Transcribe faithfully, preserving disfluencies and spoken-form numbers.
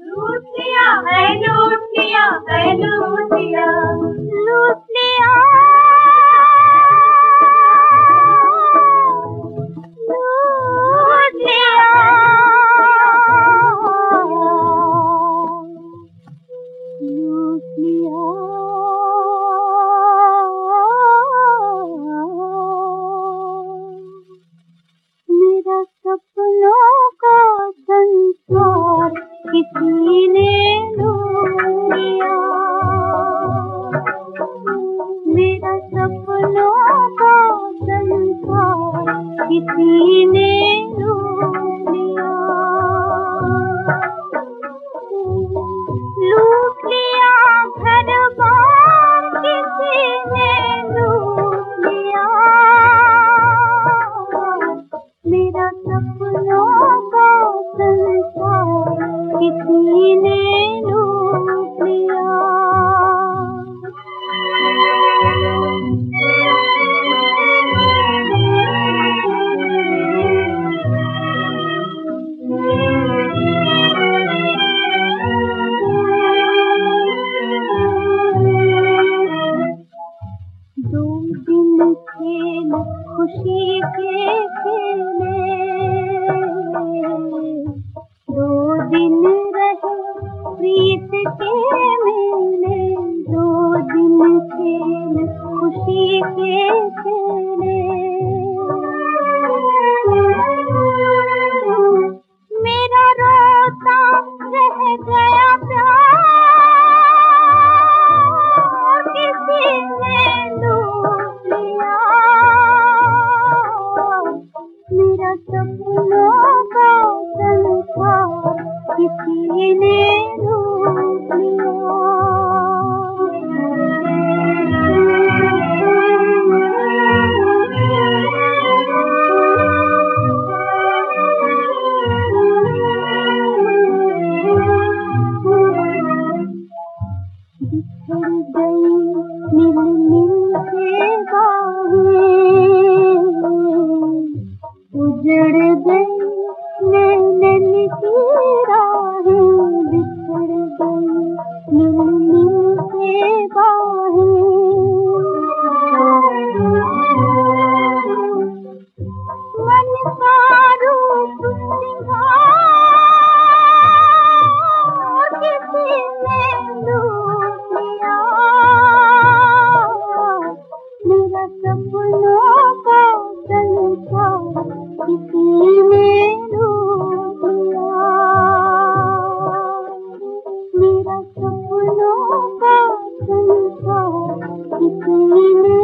लूट लिया है, लूट लिया है, लूट लिया, लूट लिया, लूट लिया, लूट लिया। मेरा सपनों का संसार किसी ने लूट लिया, मेरा सपनों का संसार किसी ने लूट लिया, लूट लिया घर बार किसी ने लूट लिया, मेरा सपनों का संसार किसी ने लूट लिया। दो दिन खेल खुशी के खेले, दो दिन रहे प्रीत के मेले, दो दिन खेल खुशी के खेले, मेरा रोता रह गया प्यार किसी ने लूट लिया, मेरा सपनों का संसार किसी ने लूट लिया। बिछड़ गई मिल मिल के बाहें, उजड़ गई नैनन की राहें, बिछड़ गई मिल मिल के बाहें, मन का रूप सिंगार किसी ने लूट लिया, मेरा सपनों का संसार किसी ने लूट लिया, मेरा सपनों का संसार किसी ने